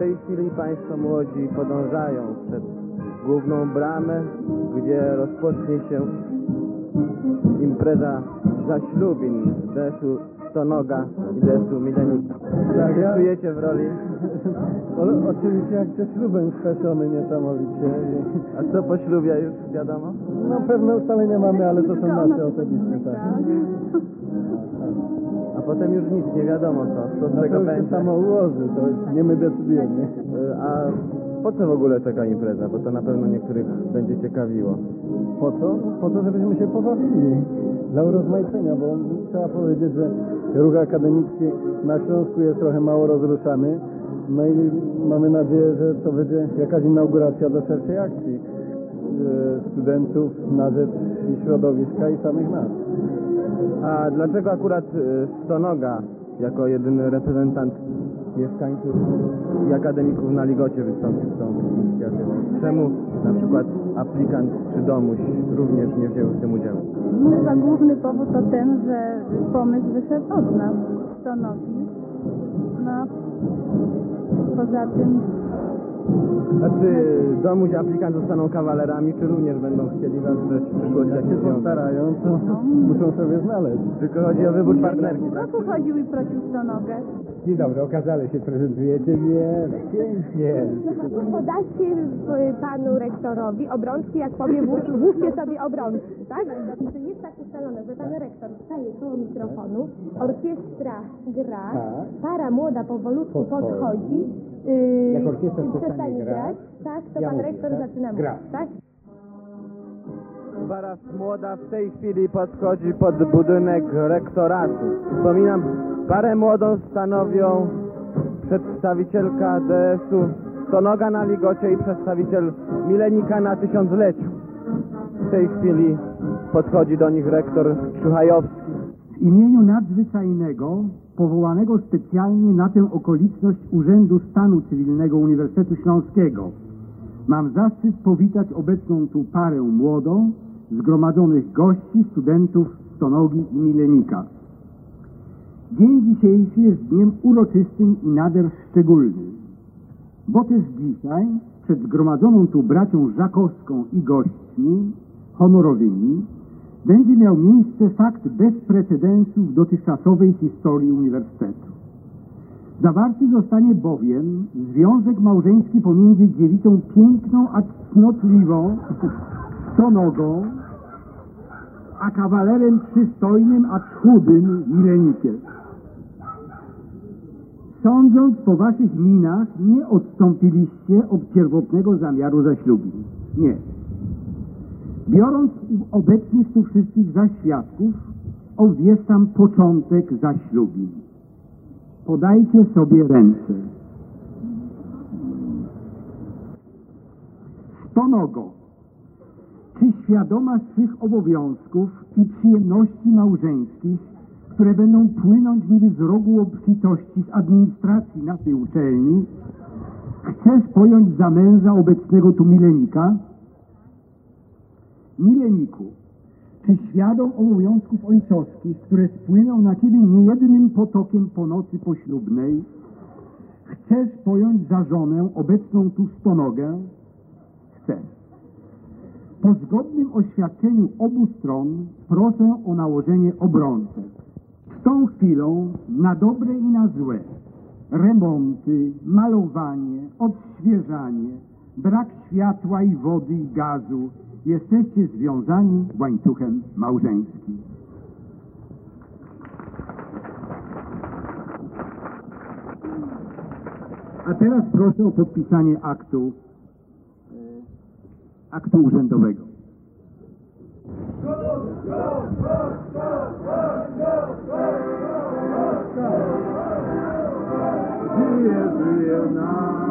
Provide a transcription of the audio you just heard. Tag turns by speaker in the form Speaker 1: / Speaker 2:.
Speaker 1: tej chwili Państwo młodzi podążają przed główną bramę, gdzie rozpocznie się impreza zaślubin DS-u Stonoga i DS-u Milenika. Jak się czujecie w roli?
Speaker 2: Oczywiście jak ze ślubem speszony niesamowicie.
Speaker 1: A co po ślubie już wiadomo?
Speaker 2: No pewne ustalenia mamy, ale to są nasze osobiste, tak.
Speaker 1: A potem już nic, nie wiadomo co z
Speaker 2: No
Speaker 1: tego
Speaker 2: to już
Speaker 1: będzie.
Speaker 2: się samo ułoży, to już nie my decydujemy.
Speaker 1: A po co w ogóle taka impreza? Bo to na pewno niektórych będzie ciekawiło.
Speaker 2: Po co? Po to, żebyśmy się pobawili. Dla urozmaicenia, bo trzeba powiedzieć, że ruch akademicki na Śląsku jest trochę mało rozruszany. No i mamy nadzieję, że to będzie jakaś inauguracja do szerszej akcji studentów na rzecz środowiska i samych nas.
Speaker 1: A dlaczego akurat Stonoga jako jedyny reprezentant mieszkańców i akademików na Ligocie wystąpił z tą inicjatywą? Czemu na przykład aplikant czy Domuś również nie wzięły w tym udziału?
Speaker 3: No chyba główny powód to ten, że pomysł wyszedł od nas, Stonogi. No, poza tym...
Speaker 1: A czy Domuś i aplikant zostaną kawalerami, czy również będą chcieli zawrzeć w przyszłości
Speaker 2: Jak
Speaker 1: jakieś
Speaker 2: się
Speaker 1: związki?
Speaker 2: postarają, to muszą sobie znaleźć.
Speaker 1: Tylko chodzi o wybór partnerki,
Speaker 3: W
Speaker 1: tak?
Speaker 3: roku chodził i prosił Stonogę.
Speaker 2: Dzień dobry, okazale się prezentujecie. Nie, pięknie.
Speaker 4: Podajcie panu rektorowi obrączki, jak powie, włóżcie sobie obrączki, tak? To jest tak ustalone, że pan rektor staje koło mikrofonu, orkiestra gra,
Speaker 2: Tak.
Speaker 4: para młoda powolutku podchodzi,
Speaker 2: Jak orkiestra
Speaker 4: i
Speaker 2: przestanie
Speaker 4: przestanie
Speaker 2: grać,
Speaker 4: grać, tak, to
Speaker 2: ja
Speaker 4: pan
Speaker 2: mówię,
Speaker 4: rektor
Speaker 2: tak?
Speaker 4: zaczyna
Speaker 2: Gra.
Speaker 4: mówić, tak?
Speaker 1: Para młoda w tej chwili podchodzi pod budynek rektoratu. Wspominam, parę młodą stanowią przedstawicielka DS-u Stonoga na Ligocie i przedstawiciel Milenika na tysiącleciu. W tej chwili podchodzi do nich rektor Szuchajowski.
Speaker 5: W imieniu nadzwyczajnego, powołanego specjalnie na tę okoliczność Urzędu Stanu Cywilnego Uniwersytetu Śląskiego, mam zaszczyt powitać obecną tu parę młodą, zgromadzonych gości, studentów Stonogi i Milenika. Dzień dzisiejszy jest dniem uroczystym i nader szczególnym, bo też dzisiaj przed zgromadzoną tu bracią Żakowską i gośćmi honorowymi będzie miał miejsce fakt bez precedensu w dotychczasowej historii Uniwersytetu. Zawarty zostanie bowiem związek małżeński pomiędzy dziewicą piękną, a cnotliwą Stonogą, a kawalerem przystojnym, a chudym Milenikiem. Sądząc po waszych minach, nie odstąpiliście od pierwotnego zamiaru zaślubin. Nie. Biorąc obecnych tu wszystkich za świadków, obwieszczam początek zaślubin. Podajcie sobie ręce. Stonogo, czy świadoma swych obowiązków i przyjemności małżeńskich, które będą płynąć niby z rogu obfitości z administracji naszej uczelni, chcesz pojąć za męża obecnego tu Milenika? Mileniku, czy świadom obowiązków ojcowskich, które spłyną na ciebie niejednym potokiem po nocy poślubnej, chcesz pojąć za żonę obecną tu Stonogę? Chcesz. Po zgodnym oświadczeniu obu stron proszę o nałożenie obrączek. Z tą chwilą na dobre i na złe, remonty, malowanie, odświeżanie, brak światła i wody i gazu, jesteście związani łańcuchem małżeńskim. A teraz proszę o podpisanie aktu urzędowego.
Speaker 2: Żyje nam.